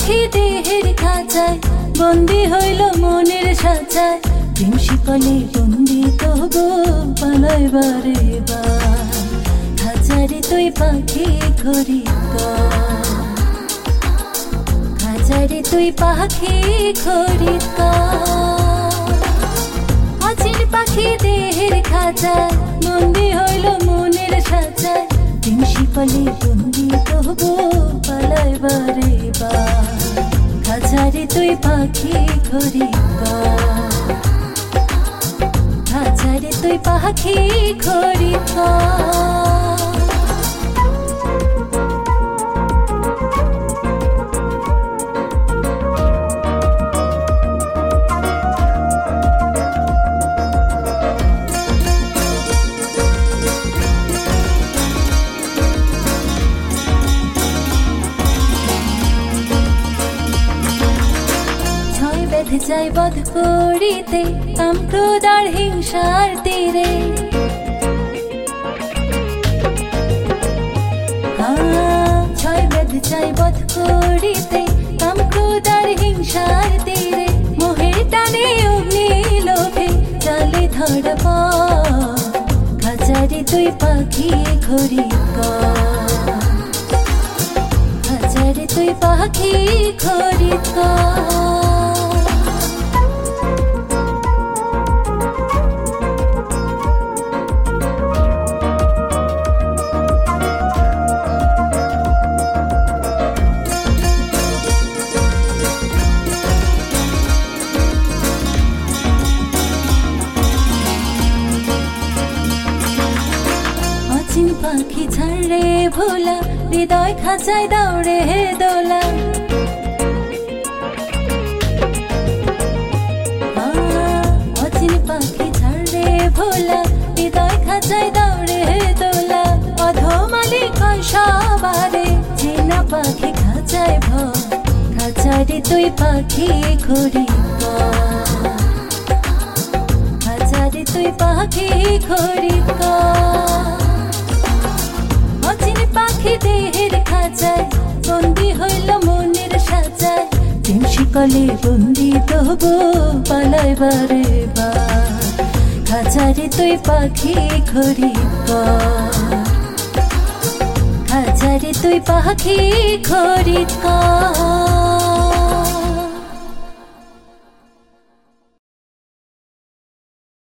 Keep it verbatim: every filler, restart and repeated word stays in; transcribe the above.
পাখি দেহের খাঁচায় বন্দি হইল মনের সাজায় প্রেম শিকলে বন্দি তবু পালাইবারে বার খাঁচারে তুই পাখি খড়ি খাঁচারে তুই পাখি খড়ি অচিন পাখি দেহের খাঁচায় বন্দি হইল মনের সাজায় প্রেম শিকলে বন্দি তবু পালাইবারে বার খাঁচারে তুই পাখি খড়ি খাঁচারে তুই পাখি খড়ি যাই বধ করিতে কাম ক্রোধ আর হিংসার তীরে ছয় বেদ যাই বধ করিতে কাম ক্রোধ আর হিংসার তীরে মোহের টানে অগ্নি লোভে জালে ধরা পড় খাঁচারে তুই পাখি খড়ি খাঁচারে তুই পাখি খড়ি পাখি ছাড়ে ভোলা হৃদয় খাঁচায় দৌড়ে দোলা অচিন পাখি ছাড়ে ভোলা হৃদয় খাঁচায় দৌড়ে দোলা অধমালি সবারে চেনা পাখি খাঁচায় ভ খাঁচারে তুই পাখি খড়ি খাঁচারে তুই পাখি খড়ি অচিন পাখি দেহের খাঁচায় বন্দি হইল মনের সাজায় প্রেম শিকলে বন্দি তবু পালাইবারে বার খাঁচারে তুই পাখি খড়ি খাঁচারে তুই পাখি খড়ি।